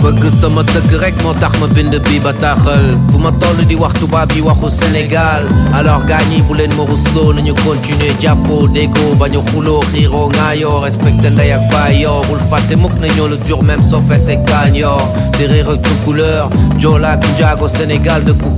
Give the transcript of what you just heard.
bëgg sama dëkk rek moo tax ma bind bi bataaxal fu ma toll di wax tubaab yi waxu Sénégal alors gars ñi bu leen ma rusloo nañu continuer jàppoo déggoo bañu xuloo xiiroo ŋaayoo respecté ndey ak baay yoo bul fàtte mukk na ñoo la jur même soo fese kaañ yoo séeréer ak couleur joolaa ak njaago Sénégal dëkku